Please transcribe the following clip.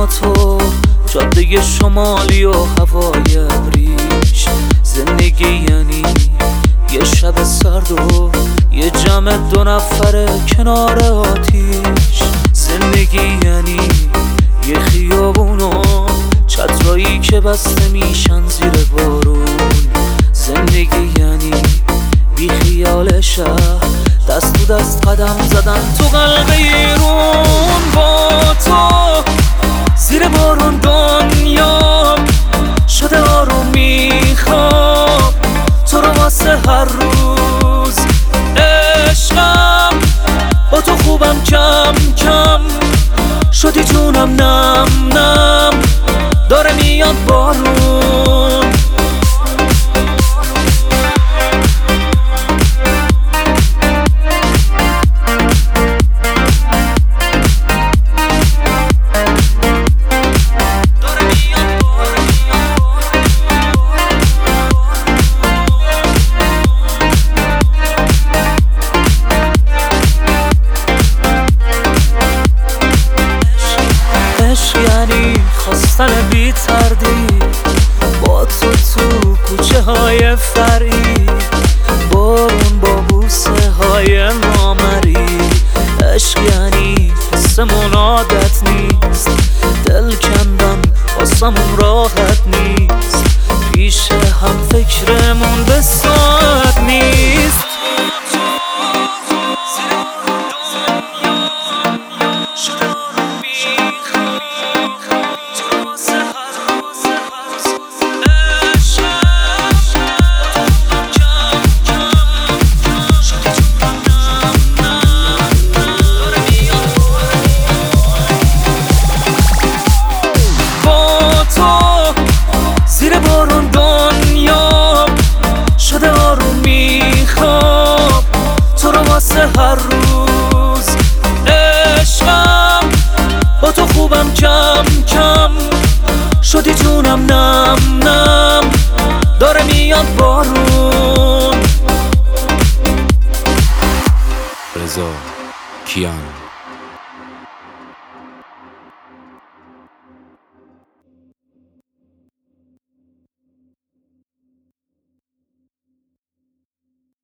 با تو جاده شمالی و هوای ابریش. زندگی یعنی یه شب سرد و یه جمع 2 نفره کنار آتیش. زندگی یعنی یه خیابون و چترایی که بسته میشن زیر بارون. زندگی یعنی بی خیال شهر، دست تو دست قدم زدن تو قلب ایرون. با تو زیر بارون دنیا شده آروم میخوام، تو رو واسه هر روز. عشقم با تو خوبم کم کم، شدی جونم نم نم، داره میاد بارون. یعنی خواستن بی تردید با تو کوچه های فرعی، بارون با بوسه های نامری. عشق یعنی حسمون عادت نیست، دل کندن واسمون راحت نیست، پیش هم فکرمون به ساعت نیست. هر روز عشقم با تو خوبم کم کم، شدی جونم نم نم، داره میاد بارون. رضا کیان